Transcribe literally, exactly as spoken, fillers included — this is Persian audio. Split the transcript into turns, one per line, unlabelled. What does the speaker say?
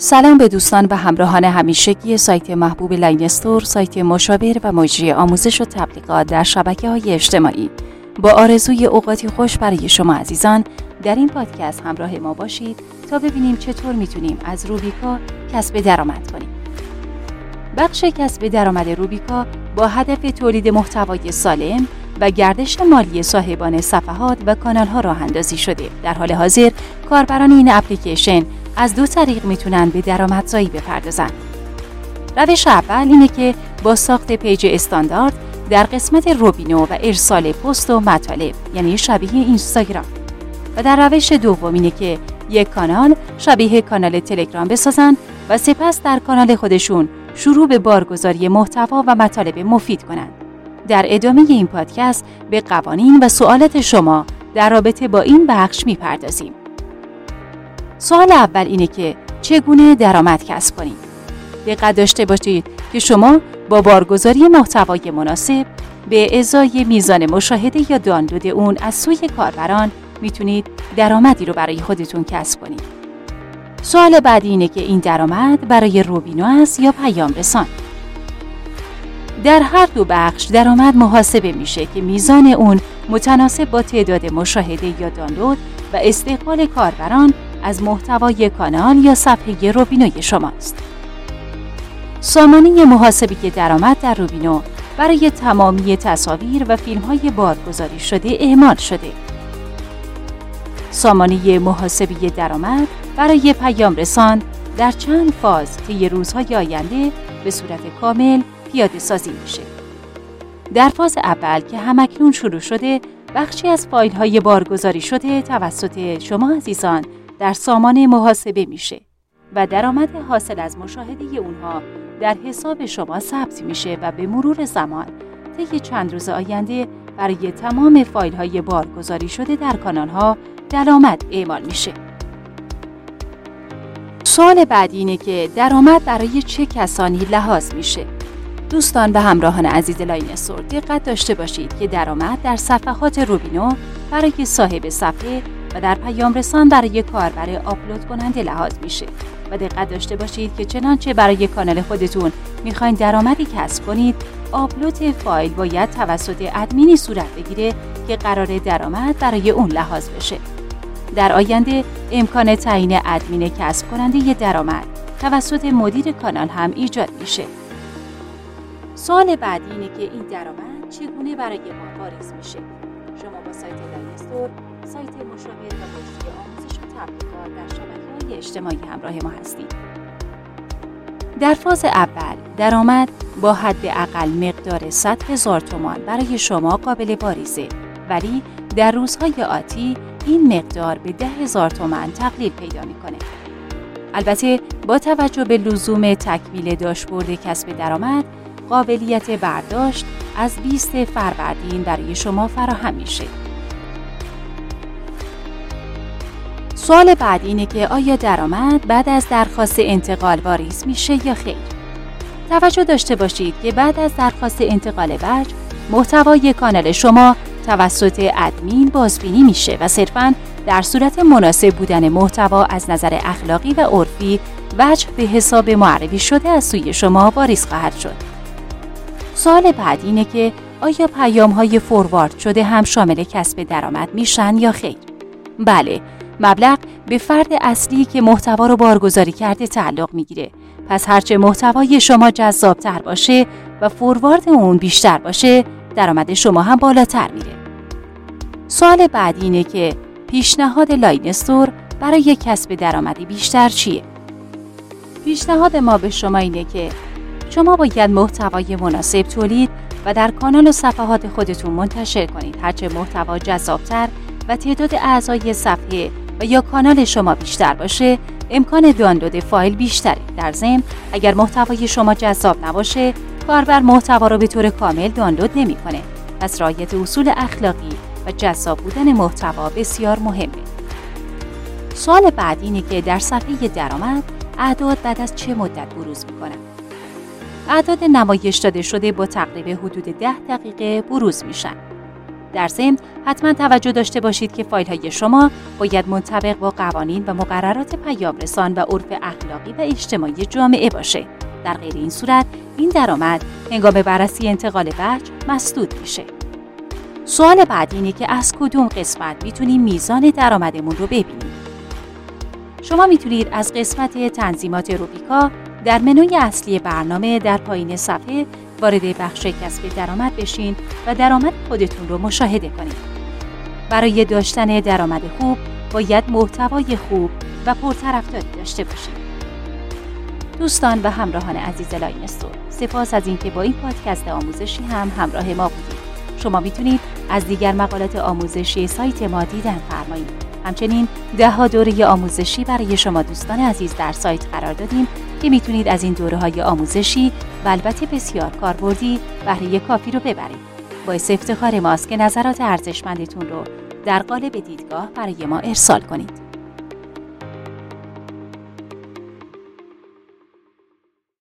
سلام به دوستان و همراهان همیشگی سایت محبوب لاین استور، سایت مشاور و مجری آموزش و تبلیغات در شبکه‌های اجتماعی. با آرزوی اوقاتی خوش برای شما عزیزان، در این پادکست همراه ما باشید تا ببینیم چطور میتونیم از روبیکا کسب درآمد کنیم. بخش کسب درآمد روبیکا با هدف تولید محتوای سالم و گردش مالی صاحبان صفحات و کانال‌ها راه اندازی شده. در حال حاضر کاربران این اپلیکیشن از دو طریق میتونن به درآمدزایی بپردازن. روش اول اینه که با ساخت پیج استاندارد در قسمت روبینو و ارسال پست و مطالب، یعنی شبیه اینستاگرام. و در روش دوم اینه که یک کانال شبیه کانال تلگرام بسازن و سپس در کانال خودشون شروع به بارگذاری محتوا و مطالب مفید کنند. در ادامه این پادکست به قوانین و سوالات شما در رابطه با این بخش میپردازیم. سوال اول اینه که چگونه درآمد کسب کنید؟ دقت داشته باشید که شما با بارگذاری محتوای مناسب به ازای میزان مشاهده یا دانلود اون از سوی کاربران میتونید درآمدی رو برای خودتون کسب کنید. سوال بعدی اینه که این درآمد برای روبینو است یا پیام رسان؟ در هر دو بخش درآمد محاسبه میشه که میزان اون متناسب با تعداد مشاهده یا دانلود و استقبال کاربران از محتوای کانال یا صفحه روبینوی شماست. سامانه محاسبه درآمد در روبینو برای تمامی تصاویر و فیلم‌های بارگذاری شده اعمال شده. سامانه محاسبه درآمد برای پیام رسان در چند فاز طی روزهای آینده به صورت کامل پیاده سازی میشه. در فاز اول که همکنون شروع شده، بخشی از فایل‌های بارگذاری شده توسط شما عزیزان در سامانه محاسبه میشه و درآمد حاصل از مشاهده اونها در حساب شما ثبت میشه و به مرور زمان طی چند روز آینده برای تمام فایل‌های بارگذاری شده در کانال‌ها درآمد اعمال میشه. سوال بعدی اینه که درآمد برای چه کسانی لحاظ میشه؟ دوستان و همراهان عزیز لاین استور، دقت داشته باشید که درآمد در صفحات روبینو برای صاحب صفحه و در پیام رسان برای کاربر آپلود کننده لحاظ میشه و دقت داشته باشید که چنانچه برای کانال خودتون میخواین درآمدی کسب کنید، آپلود فایل باید توسط ادمینی صورت بگیره که قراره درآمد برای اون لحاظ بشه. در آینده امکان تعیین ادمین کسب کننده درآمد توسط مدیر کانال هم ایجاد میشه. سوال بعدی اینه که این درآمد چگونه برای ما واریز میشه؟ شما با سایت لاین استور، سایت مشاور و مجری آموزش و تبلیغات در شبکه‌های اجتماعی همراه ما هستید. در فاز اول درآمد با حداقل مقدار صد هزار تومان برای شما قابل واریزه، ولی در روزهای آتی این مقدار به ده هزار تومان تقلیل پیدا میکنه. البته با توجه به لزوم تکمیل داشبورد کسب درآمد، قابلیت برداشت از بیست فروردین برای شما فراهم میشه. سوال بعدی اینه که آیا درآمد بعد از درخواست انتقال واریز میشه یا خیر؟ توجه داشته باشید که بعد از درخواست انتقال وجه، محتوای کانال شما توسط ادمین بازبینی میشه و صرفاً در صورت مناسب بودن محتوا از نظر اخلاقی و عرفی وجه به حساب معرفی شده از سوی شما واریز خواهد شد. سوال بعدی اینه که آیا پیام‌های فوروارد شده هم شامل کسب درآمد میشن یا خیر؟ بله، مبلغ به فرد اصلی که محتوا رو بارگذاری کرده تعلق میگیره. پس هرچه محتوای شما جذاب‌تر باشه و فوروارد اون بیشتر باشه، درآمد شما هم بالاتر میره. سوال بعدی اینه که پیشنهاد لاین استور برای کسب درآمدی بیشتر چیه؟ پیشنهاد ما به شما اینه که شما باید محتوای مناسب تولید و در کانال و صفحات خودتون منتشر کنید. هرچه محتوا جذابتر و تعداد اعضای صفحه و یا کانال شما بیشتر باشه، امکان دانلود فایل بیشتره. در ضمن اگر محتوای شما جذاب نباشه، کاربر محتوا رو به طور کامل دانلود نمیکنه. پس رعایت اصول اخلاقی و جذاب بودن محتوا بسیار مهمه. سوال بعدی اینه که در صفحه درآمد اعداد بعد از چه مدت بروز میکنن؟ اعداد نمایش داده شده با تقریب حدود ده دقیقه بروز میشن. در ضمن حتما توجه داشته باشید که فایل‌های شما باید منطبق با قوانین و مقررات پیام‌رسان و عرف اخلاقی و اجتماعی جامعه باشه. در غیر این صورت این درآمد هنگام بررسی انتقال وجه مسدود میشه. سوال بعدی اینه که از کدوم قسمت میتونیم میزان درآمدمون رو ببینیم. شما میتونید از قسمت تنظیمات روبیکا در منوی اصلی برنامه در پایین صفحه وارد بخش کسب درآمد بشین و درآمد خودتون رو مشاهده کنید. برای داشتن درآمد خوب باید محتوای خوب و پرطرفداری داشته باشید. دوستان و همراهان عزیز لاین استور، سپاس از اینکه با این پادکست آموزشی هم همراه ما بودید. شما میتونید از دیگر مقالات آموزشی سایت ما دیدن فرمایید. همچنین ده ها دوره آموزشی برای شما دوستان عزیز در سایت قرار دادیم که میتونید از این دوره‌های آموزشی و البته بسیار کاربردی بهره کافی رو ببرید. باعث افتخار ماست که نظرات ارزشمندتون رو در قالب دیدگاه برای ما ارسال کنید.